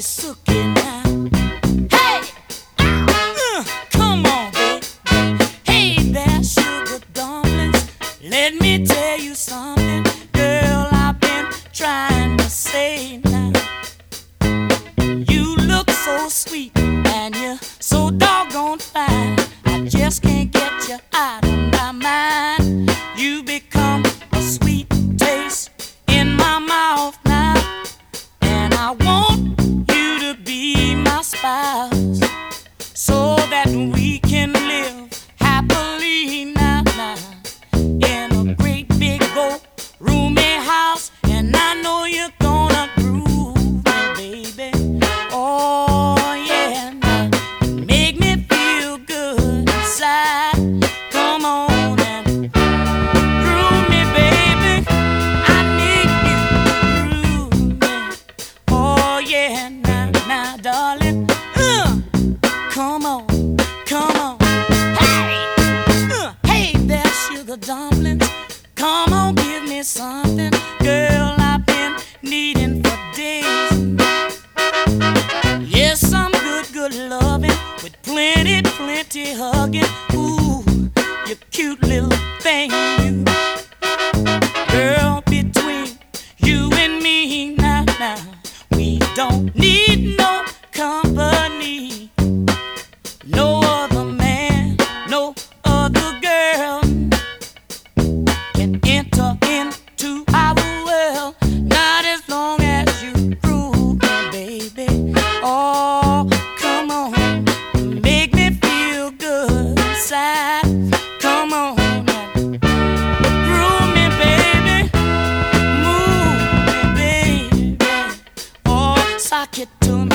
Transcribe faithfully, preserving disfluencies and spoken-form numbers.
sookie now. Hey, uh, come on, baby. Hey there, sugar dumplings. Let me tell you something, girl. I've been trying to say now. You look so sweet and you're so doggone fine. I just can't get you out of my mind. You become a sweet taste in my mouth now, and I want you to be my spouse so that we can live happily now, now in a great big old roomy house. And I know you're gonna groove me, baby. Oh yeah, now make me feel good inside. Come on and groove me, baby. I need you to groove me. Oh yeah, now, now, darling. Uh, come on, come on. Hey, uh, hey there, sugar dumplings. Come on, give me something, girl. I've been needing for days. Yes, some good, good loving with plenty, plenty hugging. Ooh, you cute little thing, you. Girl, between you and me now, now, we don't need no company. No other man, no other girl can enter into our world. Not as long as you prove me, baby. Oh, come on, make me feel good inside. Come on and groove me, baby. Move me, baby. Oh, sock it to me.